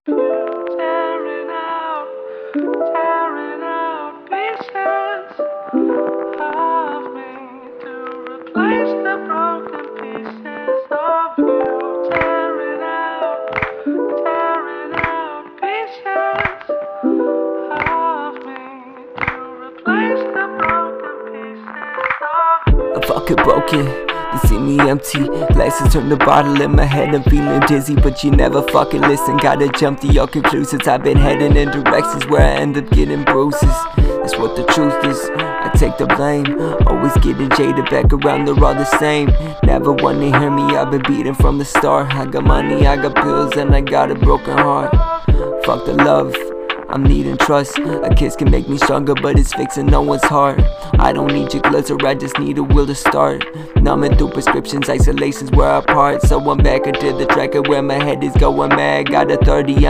Tearing out pieces of me to replace the broken pieces of you. Tearing out pieces of me to replace the broken pieces of you. I'm fucking broken, you see me empty. Glasses turn the bottle in my head, I'm feeling dizzy. But you never fucking listen, gotta jump to your conclusions. I've been heading in directions where I end up getting bruises. That's what the truth is, I take the blame. Always getting jaded, back around, they're all the same. Never wanna hear me, I've been beating from the start. I got money, I got pills, and I got a broken heart. Fuck the love, I'm needing trust. A kiss can make me stronger, but it's fixing no one's heart. I don't need your glitter, I just need a will to start. Numbing through prescriptions, isolations we're apart. So I'm back into the track of where my head is going mad. Got a 30